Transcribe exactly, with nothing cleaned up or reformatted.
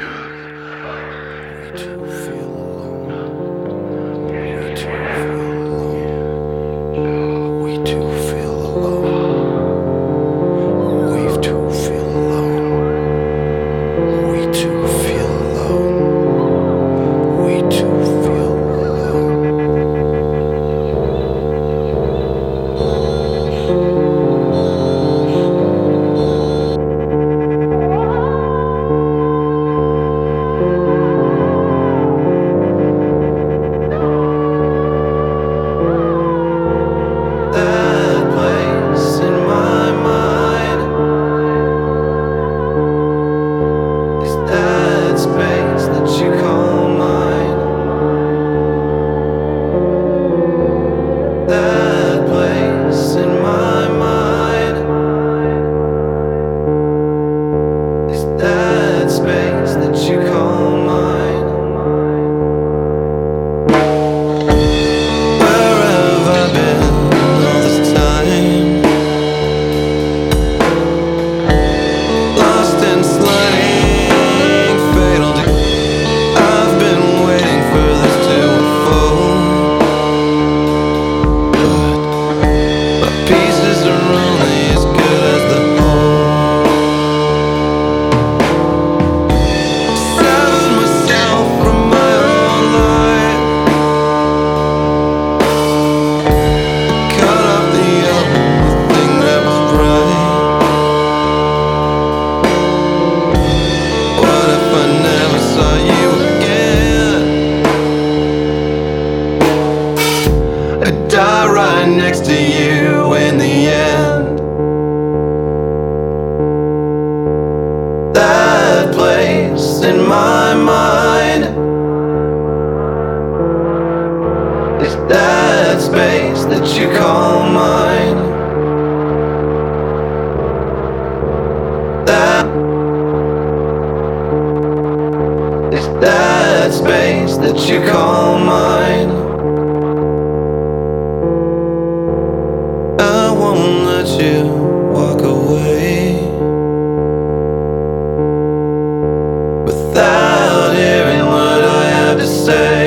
We too feel alone. We too feel alone. We too feel alone. We too feel alone. We too feel alone. We too feel that place in my mind is that space that you call mine. That place in my mind is that space that you call mine. Where have I been all this time? Lost and sliding, fatal to I've been waiting for this to unfold, but my pieces are only as good as the whole. Severed myself from my own life, cut off the only thing that was right. What if I never saw you again? I'd die right next to you in the end. That place in my mind is that space that you call mine. That is that space that you call mine. I won't let you walk away without hearing what I have to say.